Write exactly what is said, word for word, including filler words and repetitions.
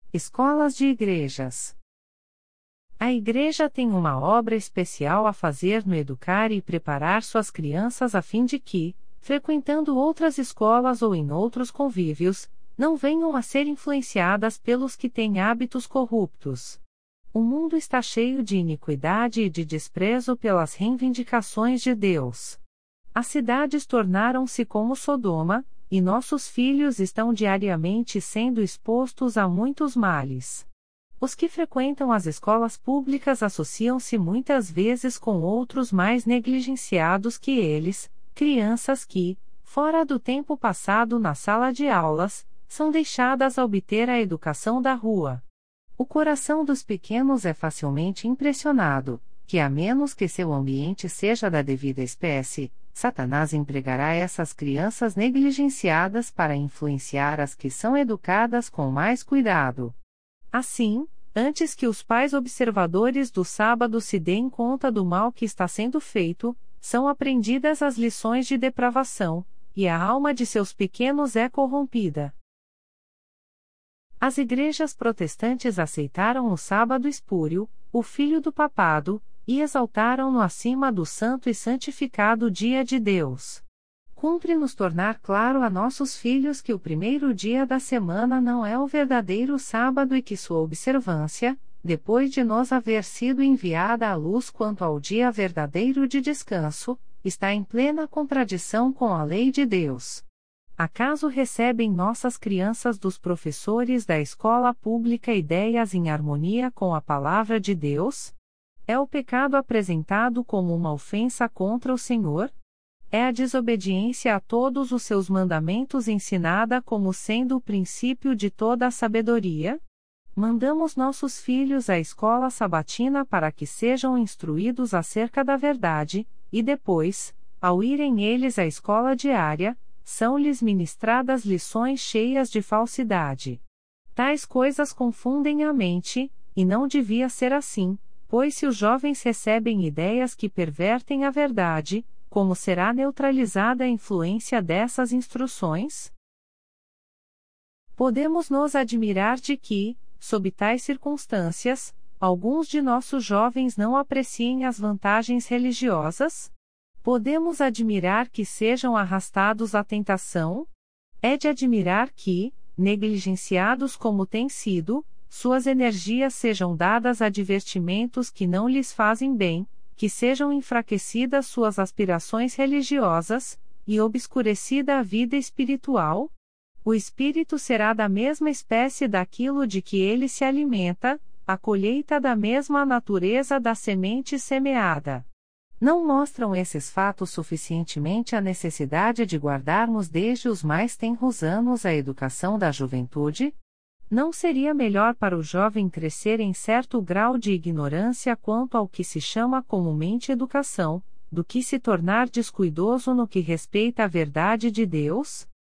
Escolas de igrejas. A igreja tem uma obra especial a fazer no educar e preparar suas crianças a fim de que, frequentando outras escolas ou em outros convívios, não venham a ser influenciadas pelos que têm hábitos corruptos. O mundo está cheio de iniquidade e de desprezo pelas reivindicações de Deus. As cidades tornaram-se como Sodoma, e nossos filhos estão diariamente sendo expostos a muitos males. Os que frequentam as escolas públicas associam-se muitas vezes com outros mais negligenciados que eles, crianças que, fora do tempo passado na sala de aulas, são deixadas a obter a educação da rua. O coração dos pequenos é facilmente impressionado, que a menos que seu ambiente seja da devida espécie, Satanás empregará essas crianças negligenciadas para influenciar as que são educadas com mais cuidado. Assim, antes que os pais observadores do sábado se deem conta do mal que está sendo feito, são aprendidas as lições de depravação, e a alma de seus pequenos é corrompida. As igrejas protestantes aceitaram o sábado espúrio, o filho do papado, e exaltaram-no acima do santo e santificado dia de Deus. Cumpre-nos tornar claro a nossos filhos que o primeiro dia da semana não é o verdadeiro sábado e que sua observância, depois de nos haver sido enviada à luz quanto ao dia verdadeiro de descanso, está em plena contradição com a lei de Deus. Acaso recebem nossas crianças dos professores da escola pública ideias em harmonia com a palavra de Deus? É o pecado apresentado como uma ofensa contra o Senhor? É a desobediência a todos os seus mandamentos ensinada como sendo o princípio de toda a sabedoria? Mandamos nossos filhos à escola sabatina para que sejam instruídos acerca da verdade, e depois, ao irem eles à escola diária, são-lhes ministradas lições cheias de falsidade. Tais coisas confundem a mente, e não devia ser assim, pois se os jovens recebem ideias que pervertem a verdade, como será neutralizada a influência dessas instruções? Podemos nos admirar de que, sob tais circunstâncias, alguns de nossos jovens não apreciem as vantagens religiosas? Podemos admirar que sejam arrastados à tentação? É de admirar que, negligenciados como têm sido, suas energias sejam dadas a divertimentos que não lhes fazem bem, que sejam enfraquecidas suas aspirações religiosas, e obscurecida a vida espiritual? O espírito será da mesma espécie daquilo de que ele se alimenta, a colheita da mesma natureza da semente semeada. Não mostram esses fatos suficientemente a necessidade de guardarmos desde os mais tenros anos a educação da juventude? Não seria melhor para o jovem crescer em certo grau de ignorância quanto ao que se chama comumente educação, do que se tornar descuidoso no que respeita à verdade de Deus?